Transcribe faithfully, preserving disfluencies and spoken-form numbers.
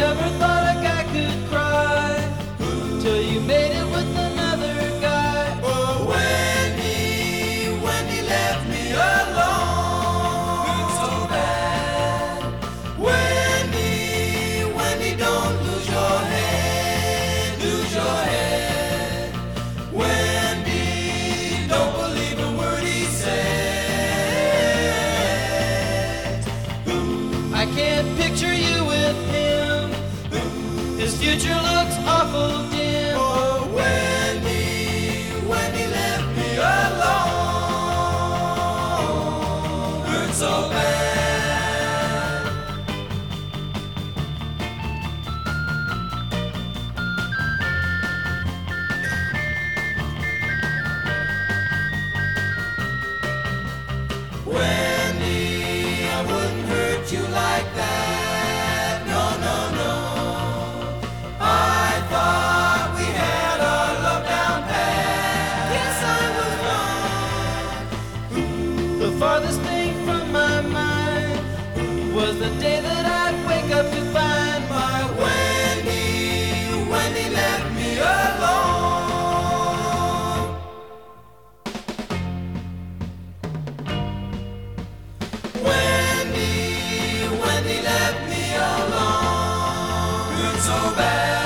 never thought a guy could cry till you made it with another guy. Oh, Wendy, Wendy left me alone. It's so bad. Wendy, Wendy, don't lose your head, lose your head. Wendy, don't believe a word he said. I can't picture you with him. His future looks awful dim. Oh, Wendy, Wendy left me alone. Hurt so bad. Wendy, I wouldn't hurt you like that. No, no, no. I thought we had our love down pat. Yes, I was wrong. The farthest thing from my mind was the day that I'd wake up to find my Wendy, Wendy left me alone. Wendy, Wendy left me alone. Hurt so bad.